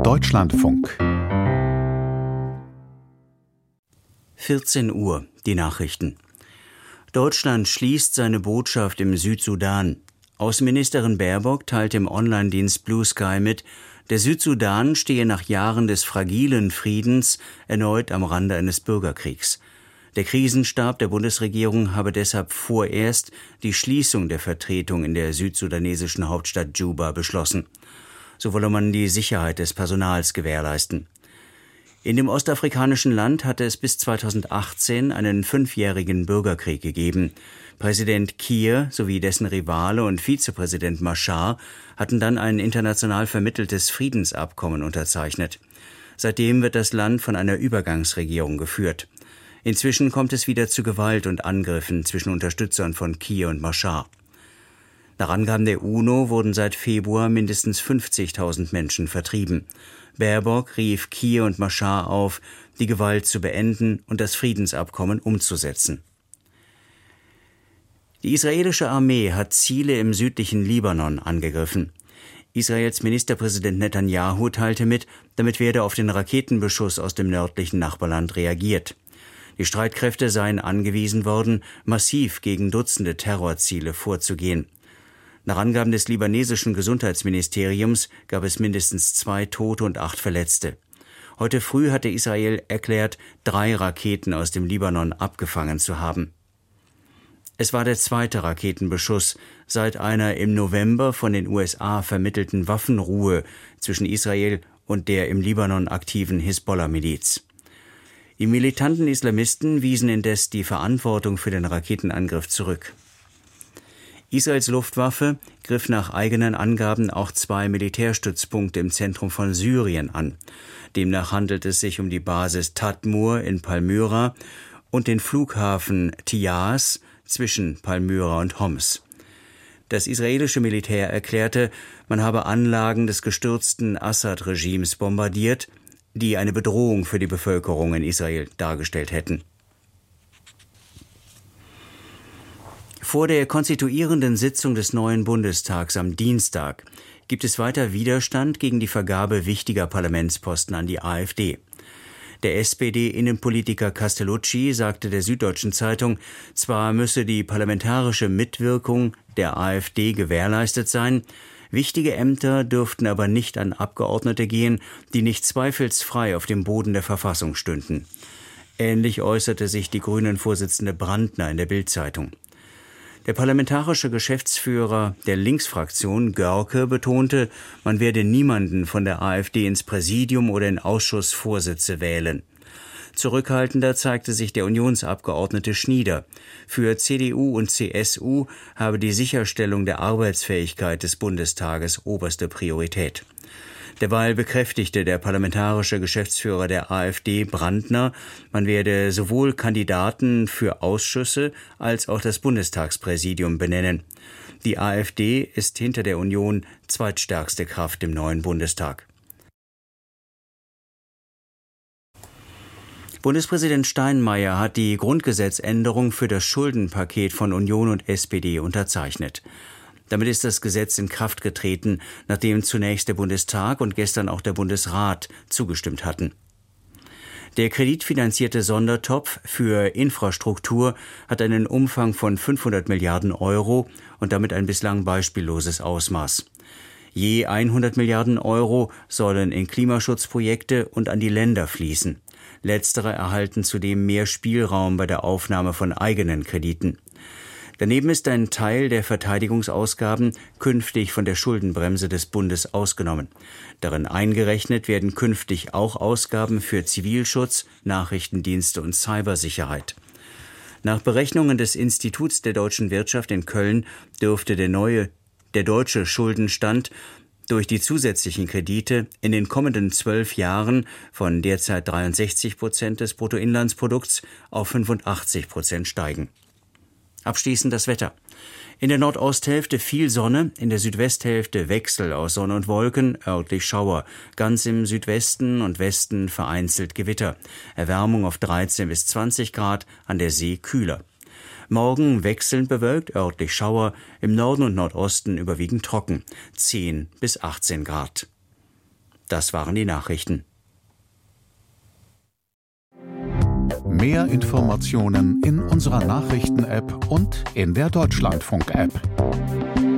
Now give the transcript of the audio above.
Deutschlandfunk. 14 Uhr, die Nachrichten. Deutschland schließt seine Botschaft im Südsudan. Außenministerin Baerbock teilte im Online-Dienst Blue Sky mit, der Südsudan stehe nach Jahren des fragilen Friedens erneut am Rande eines Bürgerkriegs. Der Krisenstab der Bundesregierung habe deshalb vorerst die Schließung der Vertretung in der südsudanesischen Hauptstadt Juba beschlossen. So wolle man die Sicherheit des Personals gewährleisten. In dem ostafrikanischen Land hatte es bis 2018 einen 5-jährigen Bürgerkrieg gegeben. Präsident Kiir sowie dessen Rivale und Vizepräsident Machar hatten dann ein international vermitteltes Friedensabkommen unterzeichnet. Seitdem wird das Land von einer Übergangsregierung geführt. Inzwischen kommt es wieder zu Gewalt und Angriffen zwischen Unterstützern von Kiir und Machar. Nach Angaben der UNO wurden seit Februar mindestens 50.000 Menschen vertrieben. Baerbock rief Kiir und Machar auf, die Gewalt zu beenden und das Friedensabkommen umzusetzen. Die israelische Armee hat Ziele im südlichen Libanon angegriffen. Israels Ministerpräsident Netanyahu teilte mit, damit werde auf den Raketenbeschuss aus dem nördlichen Nachbarland reagiert. Die Streitkräfte seien angewiesen worden, massiv gegen Dutzende Terrorziele vorzugehen. Nach Angaben des libanesischen Gesundheitsministeriums gab es mindestens 2 Tote und 8 Verletzte. Heute früh hatte Israel erklärt, 3 Raketen aus dem Libanon abgefangen zu haben. Es war der 2. Raketenbeschuss seit einer im November von den USA vermittelten Waffenruhe zwischen Israel und der im Libanon aktiven Hisbollah-Miliz. Die militanten Islamisten wiesen indes die Verantwortung für den Raketenangriff zurück. Israels Luftwaffe griff nach eigenen Angaben auch 2 Militärstützpunkte im Zentrum von Syrien an. Demnach handelt es sich um die Basis Tadmur in Palmyra und den Flughafen Tiyas zwischen Palmyra und Homs. Das israelische Militär erklärte, man habe Anlagen des gestürzten Assad-Regimes bombardiert, die eine Bedrohung für die Bevölkerung in Israel dargestellt hätten. Vor der konstituierenden Sitzung des neuen Bundestags am Dienstag gibt es weiter Widerstand gegen die Vergabe wichtiger Parlamentsposten an die AfD. Der SPD-Innenpolitiker Castellucci sagte der Süddeutschen Zeitung, zwar müsse die parlamentarische Mitwirkung der AfD gewährleistet sein, wichtige Ämter dürften aber nicht an Abgeordnete gehen, die nicht zweifelsfrei auf dem Boden der Verfassung stünden. Ähnlich äußerte sich die Grünen-Vorsitzende Brandner in der Bild-Zeitung. Der parlamentarische Geschäftsführer der Linksfraktion, Görke, betonte, man werde niemanden von der AfD ins Präsidium oder in Ausschussvorsitze wählen. Zurückhaltender zeigte sich der Unionsabgeordnete Schnieder. Für CDU und CSU habe die Sicherstellung der Arbeitsfähigkeit des Bundestages oberste Priorität. Derweil bekräftigte der parlamentarische Geschäftsführer der AfD, Brandner, man werde sowohl Kandidaten für Ausschüsse als auch das Bundestagspräsidium benennen. Die AfD ist hinter der Union zweitstärkste Kraft im neuen Bundestag. Bundespräsident Steinmeier hat die Grundgesetzänderung für das Schuldenpaket von Union und SPD unterzeichnet. Damit ist das Gesetz in Kraft getreten, nachdem zunächst der Bundestag und gestern auch der Bundesrat zugestimmt hatten. Der kreditfinanzierte Sondertopf für Infrastruktur hat einen Umfang von 500 Milliarden Euro und damit ein bislang beispielloses Ausmaß. Je 100 Milliarden Euro sollen in Klimaschutzprojekte und an die Länder fließen. Letztere erhalten zudem mehr Spielraum bei der Aufnahme von eigenen Krediten. Daneben ist ein Teil der Verteidigungsausgaben künftig von der Schuldenbremse des Bundes ausgenommen. Darin eingerechnet werden künftig auch Ausgaben für Zivilschutz, Nachrichtendienste und Cybersicherheit. Nach Berechnungen des Instituts der deutschen Wirtschaft in Köln dürfte der deutsche Schuldenstand durch die zusätzlichen Kredite in den kommenden 12 Jahren von derzeit 63% des Bruttoinlandsprodukts auf 85% steigen. Abschließend das Wetter. In der Nordosthälfte viel Sonne, in der Südwesthälfte Wechsel aus Sonne und Wolken, örtlich Schauer. Ganz im Südwesten und Westen vereinzelt Gewitter. Erwärmung auf 13 bis 20 Grad, an der See kühler. Morgen wechselnd bewölkt, örtlich Schauer, im Norden und Nordosten überwiegend trocken, 10 bis 18 Grad. Das waren die Nachrichten. Mehr Informationen in unserer Nachrichten-App und in der Deutschlandfunk-App.